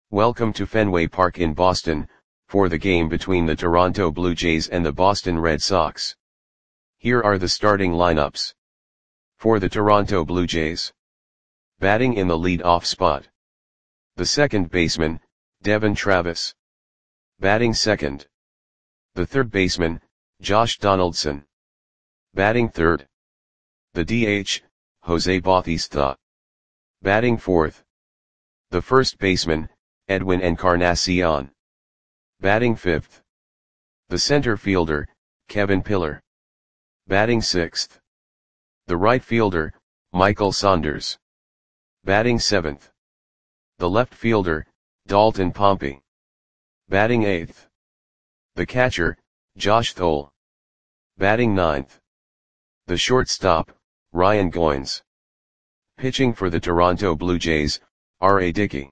Welcome to Fenway Park in Boston, for the game between the Toronto Blue Jays and the Boston Red Sox. Here are the starting lineups. For the Toronto Blue Jays. Batting in the lead-off spot. The second baseman, Devon Travis. Batting second. The third baseman, Josh Donaldson. Batting third. The DH, Jose Bautista. Batting fourth. The first baseman, Edwin Encarnacion. Batting fifth. The center fielder, Kevin Pillar. Batting sixth. The right fielder, Michael Saunders. Batting seventh. The left fielder, Dalton Pompey. Batting eighth. The catcher, Josh Thole. Batting ninth. The shortstop, Ryan Goins. Pitching for the Toronto Blue Jays, R.A. Dickey.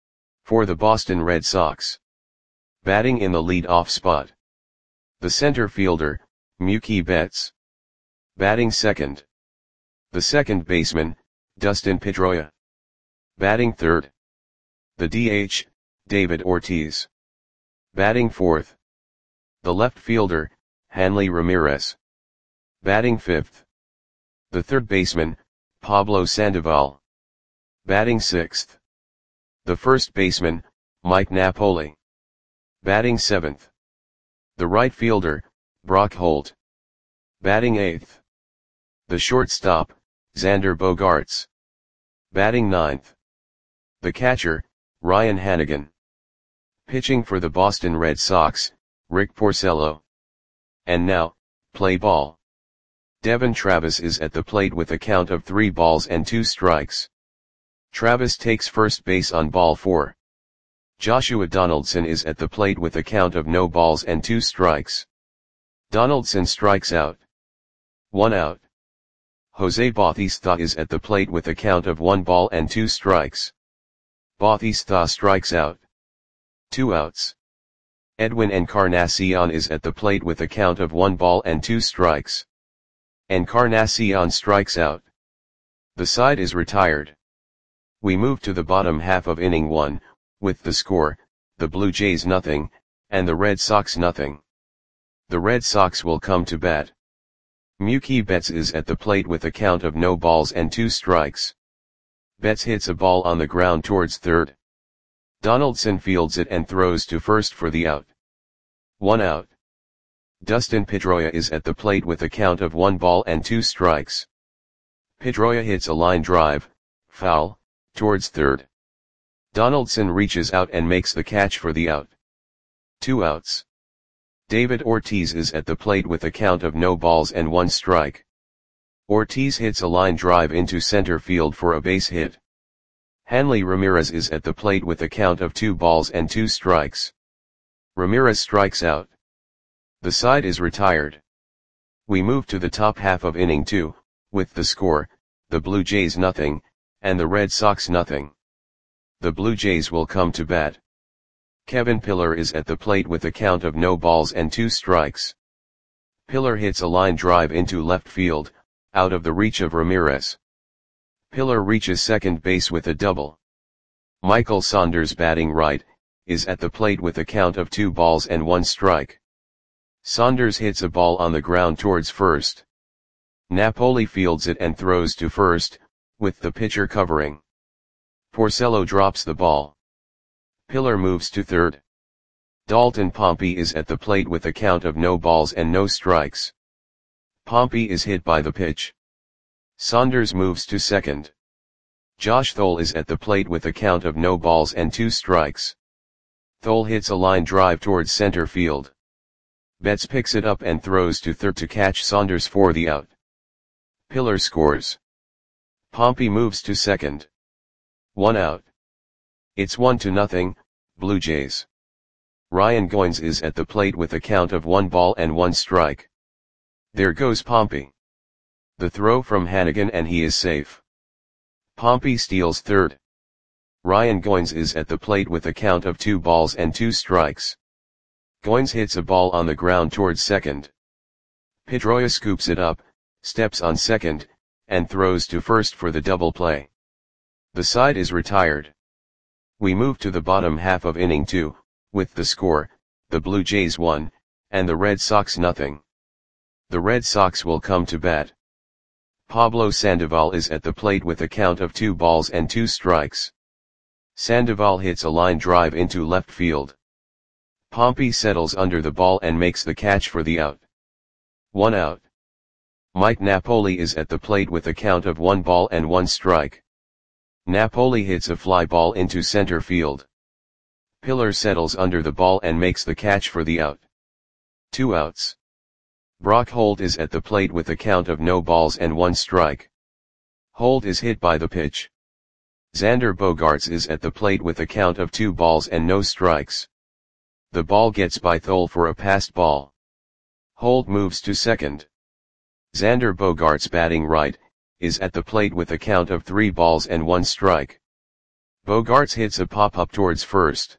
For the Boston Red Sox. Batting in the lead-off spot. The center fielder, Mookie Betts. Batting second. The second baseman, Dustin Pedroia. Batting third. The DH, David Ortiz. Batting fourth. The left fielder, Hanley Ramirez. Batting fifth. The third baseman, Pablo Sandoval. Batting sixth. The first baseman, Mike Napoli. Batting seventh. The right fielder, Brock Holt. Batting eighth. The shortstop, Xander Bogaerts. Batting ninth. The catcher, Ryan Hanigan. Pitching for the Boston Red Sox, Rick Porcello. And now, play ball. Devon Travis is at the plate with a count of 3 balls and 2 strikes. Travis takes first base on ball 4. Joshua Donaldson is at the plate with a count of no balls and 2 strikes. Donaldson strikes out. 1 out. Jose Bautista is at the plate with a count of 1 ball and 2 strikes. Bautista strikes out. 2 outs. Edwin Encarnacion is at the plate with a count of 1 ball and 2 strikes. Encarnacion strikes out. The side is retired. We move to the bottom half of inning 1, with the score, the Blue Jays nothing, and the Red Sox nothing. The Red Sox will come to bat. Mookie Betts is at the plate with a count of no balls and 2 strikes. Betts hits a ball on the ground towards third. Donaldson fields it and throws to first for the out. 1 out. Dustin Pedroia is at the plate with a count of 1 ball and 2 strikes. Pedroia hits a line drive, foul, towards third. Donaldson reaches out and makes the catch for the out. 2 outs. David Ortiz is at the plate with a count of no balls and 1 strike. Ortiz hits a line drive into center field for a base hit. Hanley Ramirez is at the plate with a count of 2 balls and 2 strikes. Ramirez strikes out. The side is retired. We move to the top half of inning 2, with the score, the Blue Jays nothing, and the Red Sox nothing. The Blue Jays will come to bat. Kevin Pillar is at the plate with a count of no balls and 2 strikes. Pillar hits a line drive into left field, out of the reach of Ramirez. Pillar reaches second base with a double. Michael Saunders, batting right, is at the plate with a count of 2 balls and 1 strike. Saunders hits a ball on the ground towards first. Napoli fields it and throws to first, with the pitcher covering. Porcello drops the ball. Pillar moves to third. Dalton Pompey is at the plate with a count of no balls and no strikes. Pompey is hit by the pitch. Saunders moves to second. Josh Thole is at the plate with a count of no balls and 2 strikes. Thole hits a line drive towards center field. Betts picks it up and throws to third to catch Saunders for the out. Pillar scores. Pompey moves to second. 1 out. It's 1-0, Blue Jays. Ryan Goins is at the plate with a count of 1 ball and 1 strike. There goes Pompey. The throw from Hanigan and he is safe. Pompey steals third. Ryan Goins is at the plate with a count of 2 balls and 2 strikes. Goins hits a ball on the ground towards second. Pedroia scoops it up, steps on second, and throws to first for the double play. The side is retired. We move to the bottom half of inning 2, with the score, the Blue Jays 1, and the Red Sox nothing. The Red Sox will come to bat. Pablo Sandoval is at the plate with a count of 2 balls and 2 strikes. Sandoval hits a line drive into left field. Pompey settles under the ball and makes the catch for the out. 1 out. Mike Napoli is at the plate with a count of 1 ball and 1 strike. Napoli hits a fly ball into center field. Pillar settles under the ball and makes the catch for the out. 2 outs. Brock Holt is at the plate with a count of no balls and 1 strike. Holt is hit by the pitch. Xander Bogaerts is at the plate with a count of 2 balls and no strikes. The ball gets by Thole for a passed ball. Holt moves to second. Xander Bogaerts, batting right, is at the plate with a count of 3 balls and 1 strike. Bogaerts hits a pop-up towards first.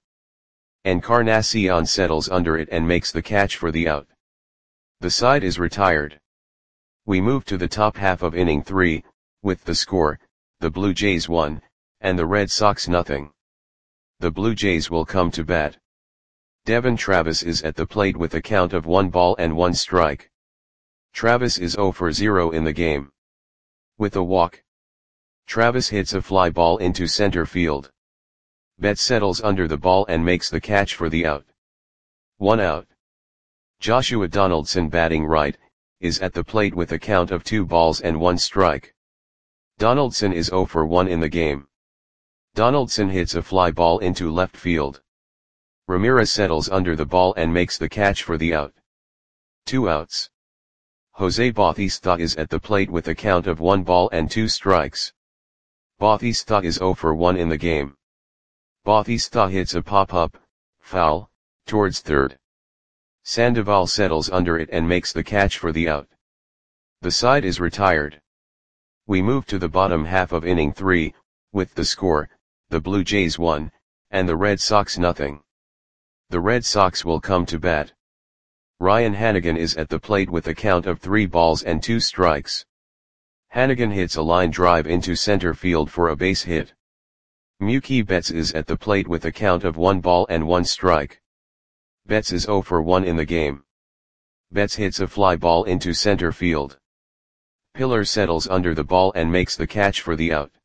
Encarnacion settles under it and makes the catch for the out. The side is retired. We move to the top half of inning 3, with the score, the Blue Jays 1, and the Red Sox nothing. The Blue Jays will come to bat. Devon Travis is at the plate with a count of 1 ball and 1 strike. Travis is 0 for 0 in the game. With a walk, Travis hits a fly ball into center field. Betts settles under the ball and makes the catch for the out. 1 out. Joshua Donaldson, batting right, is at the plate with a count of 2 balls and 1 strike. Donaldson is 0 for 1 in the game. Donaldson hits a fly ball into left field. Ramirez settles under the ball and makes the catch for the out. 2 outs. Jose Bautista is at the plate with a count of 1 ball and 2 strikes. Bautista is 0 for 1 in the game. Bautista hits a pop-up, foul, towards third. Sandoval settles under it and makes the catch for the out. The side is retired. We move to the bottom half of inning 3, with the score, the Blue Jays 1, and the Red Sox nothing. The Red Sox will come to bat. Ryan Hanigan is at the plate with a count of 3 balls and 2 strikes. Hanigan hits a line drive into center field for a base hit. Mookie Betts is at the plate with a count of 1 ball and 1 strike. Betts is 0 for 1 in the game. Betts hits a fly ball into center field. Pillar settles under the ball and makes the catch for the out.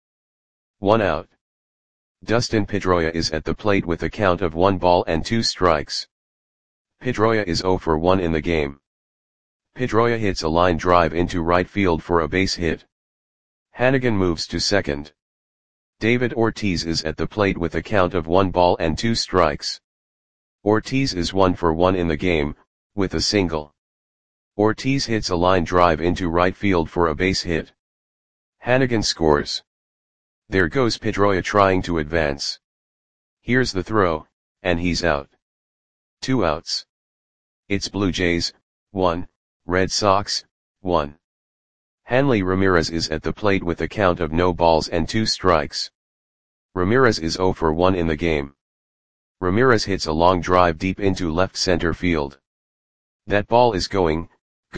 1 out. Dustin Pedroia is at the plate with a count of 1 ball and 2 strikes. Pedroia is 0 for 1 in the game. Pedroia hits a line drive into right field for a base hit. Hanigan moves to second. David Ortiz is at the plate with a count of 1 ball and 2 strikes. Ortiz is 1 for 1 in the game, with a single. Ortiz hits a line drive into right field for a base hit. Hanigan scores. There goes Pedroia trying to advance. Here's the throw, and he's out. 2 outs. It's Blue Jays, 1, Red Sox, 1. Hanley Ramirez is at the plate with a count of no balls and 2 strikes. Ramirez is 0 for 1 in the game. Ramirez hits a long drive deep into left center field. That ball is gone.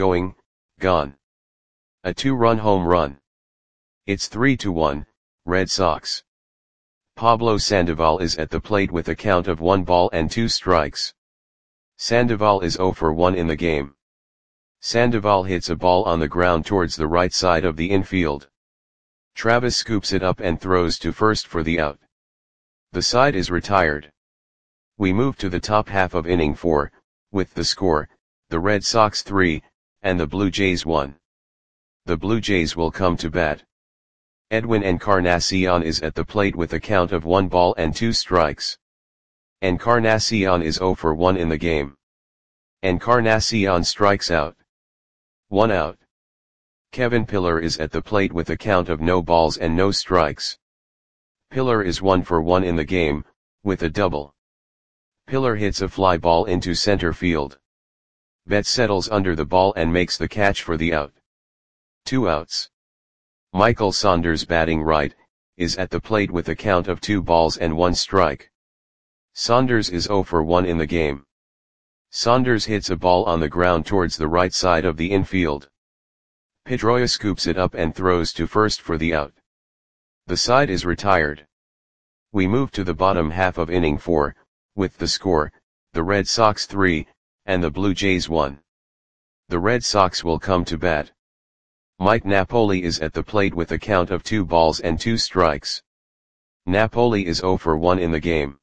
A 2-run home run. It's 3-1, Red Sox. Pablo Sandoval is at the plate with a count of 1 ball and 2 strikes. Sandoval is 0 for 1 in the game. Sandoval hits a ball on the ground towards the right side of the infield. Travis scoops it up and throws to first for the out. The side is retired. We move to the top half of inning 4, with the score, the Red Sox 3, and the Blue Jays 1. The Blue Jays will come to bat. Edwin Encarnacion is at the plate with a count of 1 ball and 2 strikes. Encarnacion is 0 for 1 in the game. Encarnacion strikes out. 1 out. Kevin Pillar is at the plate with a count of no balls and no strikes. Pillar is 1 for 1 in the game, with a double. Pillar hits a fly ball into center field. Betts settles under the ball and makes the catch for the out. 2 outs. Michael Saunders, batting right, is at the plate with a count of 2 balls and 1 strike. Saunders is 0 for 1 in the game. Saunders hits a ball on the ground towards the right side of the infield. Pedroia scoops it up and throws to first for the out. The side is retired. We move to the bottom half of inning 4, with the score, the Red Sox 3, and the Blue Jays 1. The Red Sox will come to bat. Mike Napoli is at the plate with a count of 2 balls and 2 strikes. Napoli is 0 for 1 in the game.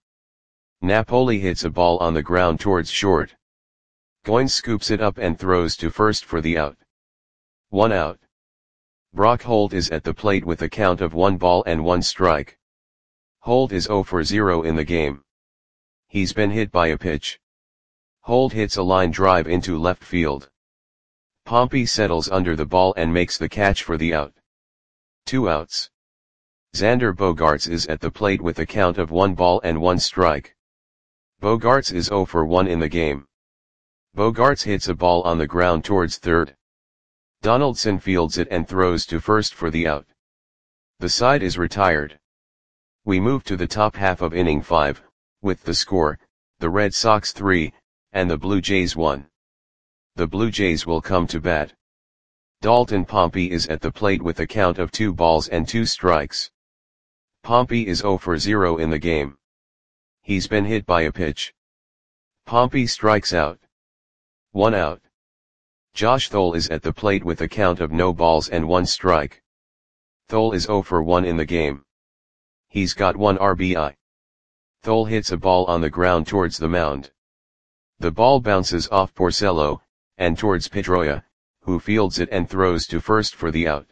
Napoli hits a ball on the ground towards short. Goins scoops it up and throws to first for the out. 1 out. Brock Holt is at the plate with a count of 1 ball and 1 strike. Holt is 0 for 0 in the game. He's been hit by a pitch. Holt hits a line drive into left field. Pompey settles under the ball and makes the catch for the out. 2 outs. Xander Bogaerts is at the plate with a count of 1 ball and 1 strike. Bogaerts is 0 for 1 in the game. Bogaerts hits a ball on the ground towards third. Donaldson fields it and throws to first for the out. The side is retired. We move to the top half of inning 5, with the score, the Red Sox 3, and the Blue Jays 1. The Blue Jays will come to bat. Dalton Pompey is at the plate with a count of 2 balls and 2 strikes. Pompey is 0 for 0 in the game. He's been hit by a pitch. Pompey strikes out. 1 out. Josh Thole is at the plate with a count of no balls and 1 strike. Thole is 0 for 1 in the game. He's got 1 RBI. Thole hits a ball on the ground towards the mound. The ball bounces off Porcello, and towards Pedroia, who fields it and throws to first for the out.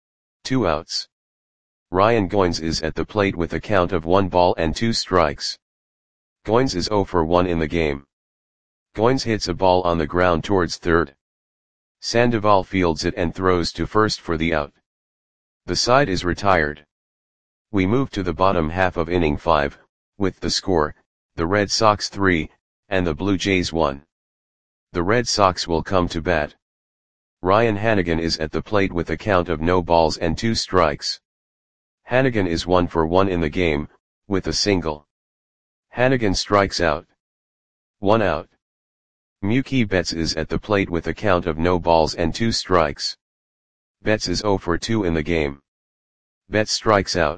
2 outs. Ryan Goins is at the plate with a count of 1 ball and 2 strikes. Goins is 0 for 1 in the game. Goins hits a ball on the ground towards third. Sandoval fields it and throws to first for the out. The side is retired. We move to the bottom half of inning 5, with the score, the Red Sox 3, and the Blue Jays 1. The Red Sox will come to bat. Ryan Hanigan is at the plate with a count of no balls and 2 strikes. Hanigan is 1 for 1 in the game, with a single. Hanigan strikes out. 1 out. Mookie Betts is at the plate with a count of no balls and 2 strikes. Betts is 0 for 2 in the game. Betts strikes out.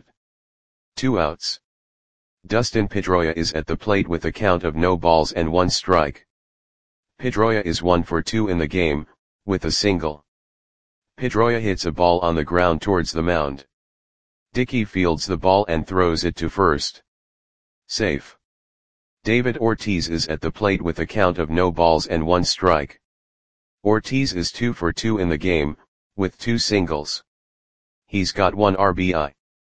2 outs. Dustin Pedroia is at the plate with a count of no balls and 1 strike. Pedroia is 1 for 2 in the game, with a single. Pedroia hits a ball on the ground towards the mound. Dickey fields the ball and throws it to first. Safe. David Ortiz is at the plate with a count of no balls and 1 strike. Ortiz is 2 for 2 in the game, with 2 singles. He's got 1 RBI.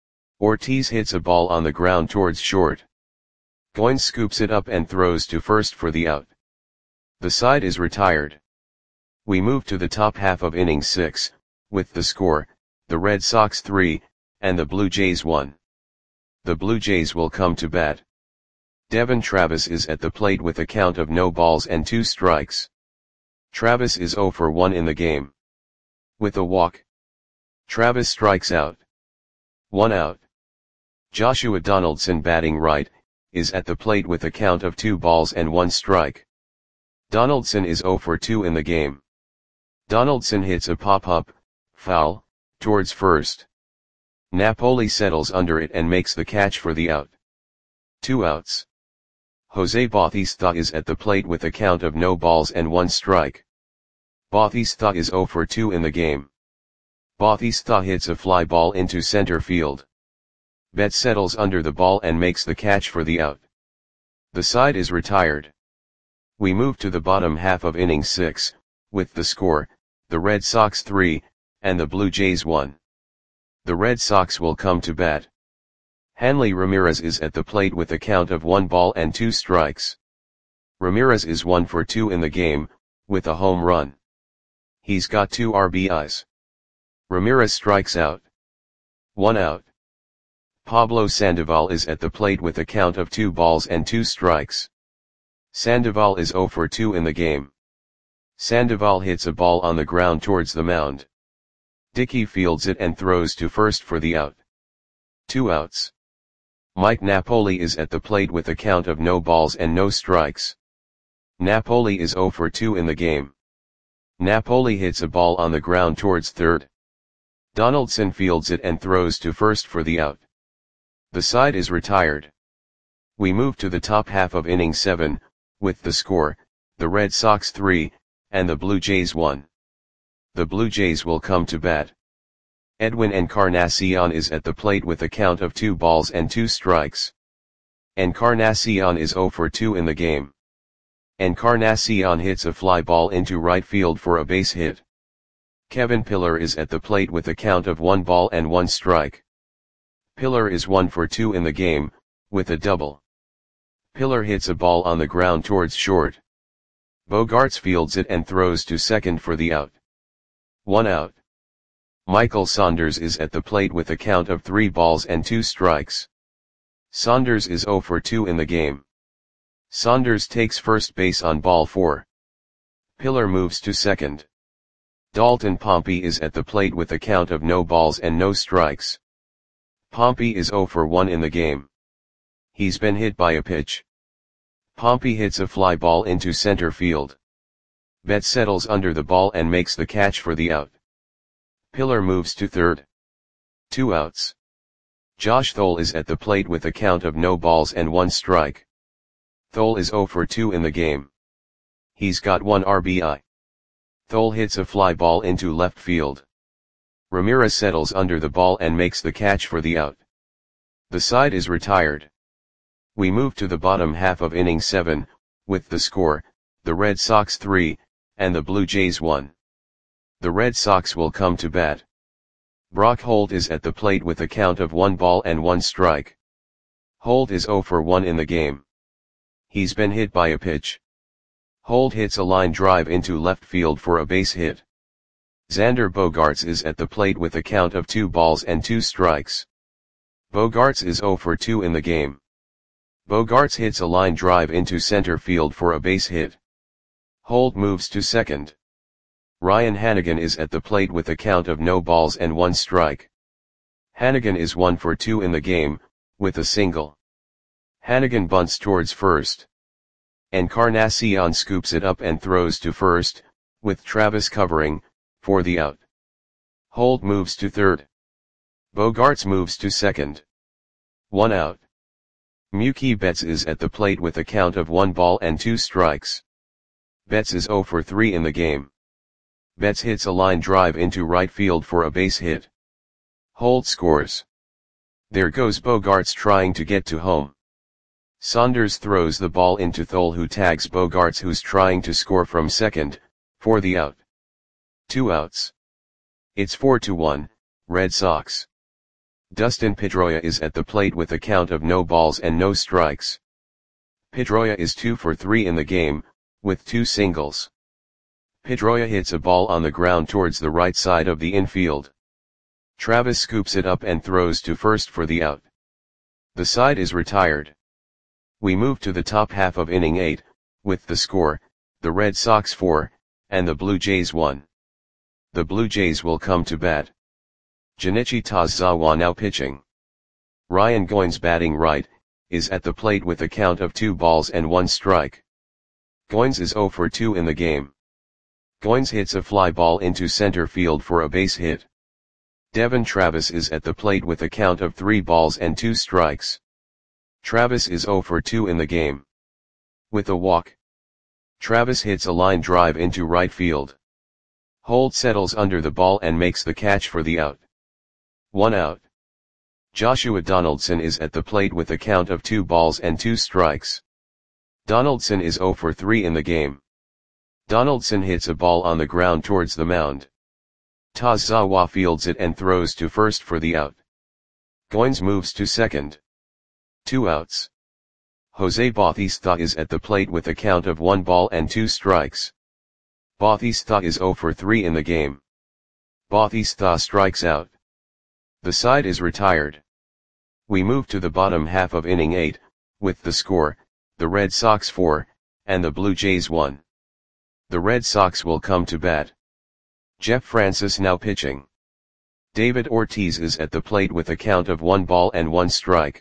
Ortiz hits a ball on the ground towards short. Goins scoops it up and throws to first for the out. The side is retired. We move to the top half of inning 6, with the score, the Red Sox 3, and the Blue Jays 1. The Blue Jays will come to bat. Devon Travis is at the plate with a count of no balls and 2 strikes. Travis is 0 for 1 in the game. With a walk. Travis strikes out. 1 out. Joshua Donaldson, batting right, is at the plate with a count of 2 balls and 1 strike. Donaldson is 0 for 2 in the game. Donaldson hits a pop-up, foul, towards first. Napoli settles under it and makes the catch for the out. 2 outs. Jose Bautista is at the plate with a count of no balls and 1 strike. Bautista is 0 for 2 in the game. Bautista hits a fly ball into center field. Betts settles under the ball and makes the catch for the out. The side is retired. We move to the bottom half of inning 6, with the score, the Red Sox 3, and the Blue Jays 1. The Red Sox will come to bat. Hanley Ramirez is at the plate with a count of 1 ball and 2 strikes. Ramirez is 1 for 2 in the game, with a home run. He's got 2 RBIs. Ramirez strikes out. 1 out. Pablo Sandoval is at the plate with a count of 2 balls and 2 strikes. Sandoval is 0 for 2 in the game. Sandoval hits a ball on the ground towards the mound. Dickey fields it and throws to first for the out. 2 outs. Mike Napoli is at the plate with a count of no balls and no strikes. Napoli is 0 for 2 in the game. Napoli hits a ball on the ground towards third. Donaldson fields it and throws to first for the out. The side is retired. We move to the top half of inning 7, with the score, the Red Sox 3, and the Blue Jays 1. The Blue Jays will come to bat. Edwin Encarnacion is at the plate with a count of 2 balls and 2 strikes. Encarnacion is 0 for 2 in the game. Encarnacion hits a fly ball into right field for a base hit. Kevin Pillar is at the plate with a count of 1 ball and 1 strike. Pillar is 1 for 2 in the game, with a double. Pillar hits a ball on the ground towards short. Bogaerts fields it and throws to second for the out. 1 out. Michael Saunders is at the plate with a count of 3 balls and 2 strikes. Saunders is 0 for 2 in the game. Saunders takes first base on ball 4. Pillar moves to second. Dalton Pompey is at the plate with a count of no balls and no strikes. Pompey is 0 for 1 in the game. He's been hit by a pitch. Pompey hits a fly ball into center field. Betts settles under the ball and makes the catch for the out. Pillar moves to third. 2 outs. Josh Thole is at the plate with a count of no balls and 1 strike. Thole is 0 for 2 in the game. He's got 1 RBI. Thole hits a fly ball into left field. Ramirez settles under the ball and makes the catch for the out. The side is retired. We move to the bottom half of inning 7, with the score, the Red Sox 3, and the Blue Jays 1. The Red Sox will come to bat. Brock Holt is at the plate with a count of 1 ball and 1 strike. Holt is 0 for 1 in the game. He's been hit by a pitch. Holt hits a line drive into left field for a base hit. Xander Bogaerts is at the plate with a count of 2 balls and 2 strikes. Bogaerts is 0 for 2 in the game. Bogaerts hits a line drive into center field for a base hit. Holt moves to second. Ryan Hanigan is at the plate with a count of no balls and 1 strike. Hanigan is 1 for 2 in the game, with a single. Hanigan bunts towards first. Encarnacion scoops it up and throws to first, with Travis covering, for the out. Holt moves to third. Bogaerts moves to second. 1 out. Mookie Betts is at the plate with a count of 1 ball and 2 strikes. Betts is 0 for 3 in the game. Betts hits a line drive into right field for a base hit. Holt scores. There goes Bogaerts trying to get to home. Saunders throws the ball into Thole, who tags Bogaerts, who's trying to score from second, for the out. 2 outs. It's 4-1, Red Sox. Dustin Pedroia is at the plate with a count of no balls and no strikes. Pedroia is 2 for 3 in the game, with 2 singles. Pedroia hits a ball on the ground towards the right side of the infield. Travis scoops it up and throws to first for the out. The side is retired. We move to the top half of inning 8, with the score, the Red Sox 4, and the Blue Jays 1. The Blue Jays will come to bat. Junichi Tazawa now pitching. Ryan Goins, batting right, is at the plate with a count of 2 balls and 1 strike. Goins is 0 for 2 in the game. Goins hits a fly ball into center field for a base hit. Devon Travis is at the plate with a count of 3 balls and 2 strikes. Travis is 0 for 2 in the game. With a walk. Travis hits a line drive into right field. Holt settles under the ball and makes the catch for the out. 1 out. Joshua Donaldson is at the plate with a count of 2 balls and 2 strikes. Donaldson is 0 for 3 in the game. Donaldson hits a ball on the ground towards the mound. Tazawa fields it and throws to first for the out. Goins moves to second. 2 outs. Jose Bautista is at the plate with a count of 1 ball and 2 strikes. Bautista is 0 for 3 in the game. Bautista strikes out. The side is retired. We move to the bottom half of inning 8, with the score, the Red Sox 4, and the Blue Jays 1. The Red Sox will come to bat. Jeff Francis now pitching. David Ortiz is at the plate with a count of 1 ball and 1 strike.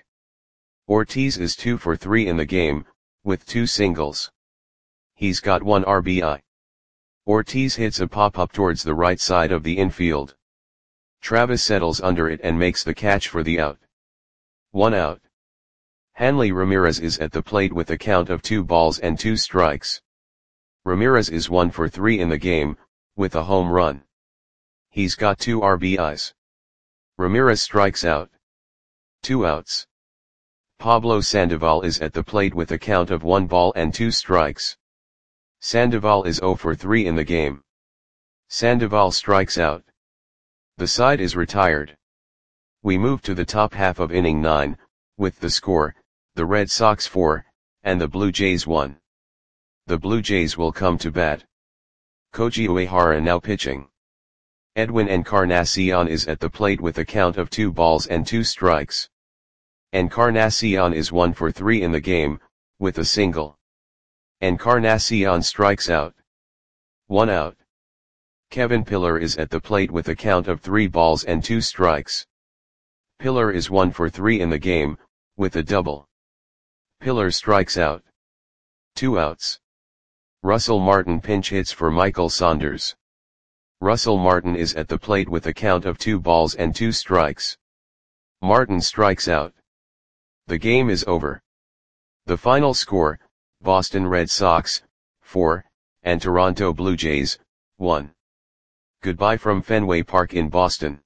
Ortiz is 2 for 3 in the game, with 2 singles. He's got 1 RBI. Ortiz hits a pop-up towards the right side of the infield. Travis settles under it and makes the catch for the out. 1 out. Hanley Ramirez is at the plate with a count of 2 balls and 2 strikes. Ramirez is 1 for 3 in the game, with a home run. He's got 2 RBIs. Ramirez strikes out. 2 outs. Pablo Sandoval is at the plate with a count of 1 ball and 2 strikes. Sandoval is 0 for 3 in the game. Sandoval strikes out. The side is retired. We move to the top half of inning 9, with the score, the Red Sox 4, and the Blue Jays 1. The Blue Jays will come to bat. Koji Uehara now pitching. Edwin Encarnacion is at the plate with a count of 2 balls and 2 strikes. Encarnacion is 1 for 3 in the game, with a single. Encarnacion strikes out. 1 out. Kevin Pillar is at the plate with a count of 3 balls and 2 strikes. Pillar is 1 for 3 in the game, with a double. Pillar strikes out. 2 outs. Russell Martin pinch hits for Michael Saunders. Russell Martin is at the plate with a count of 2 balls and 2 strikes. Martin strikes out. The game is over. The final score, Boston Red Sox, 4, and Toronto Blue Jays, 1. Goodbye from Fenway Park in Boston.